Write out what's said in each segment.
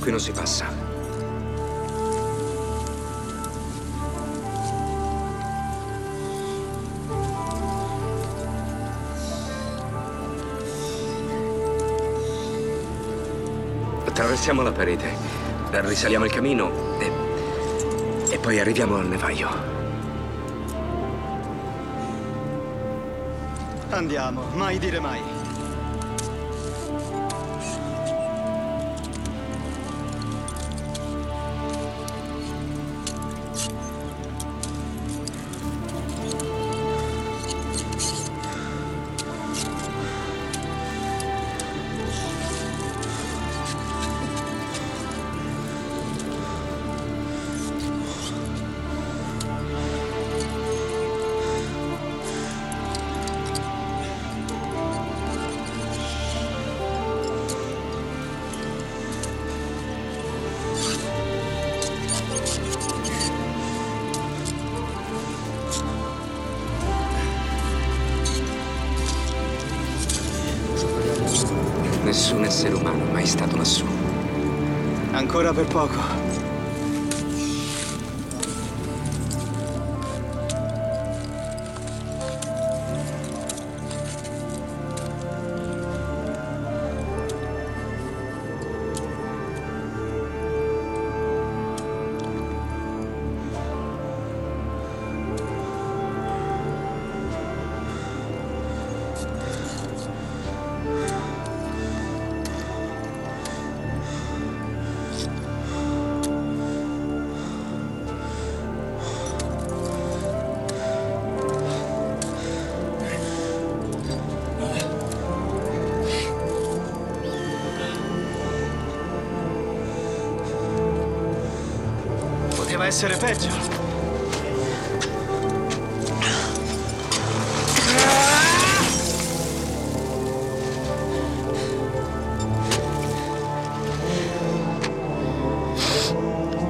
qui non si passa. Attraversiamo la parete, risaliamo il camino e poi arriviamo al nevaio. Andiamo, mai dire mai. Nessun essere umano è mai stato lassù. Ancora per poco. Poteva essere peggio.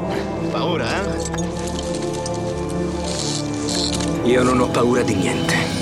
Paura, eh? Io non ho paura di niente.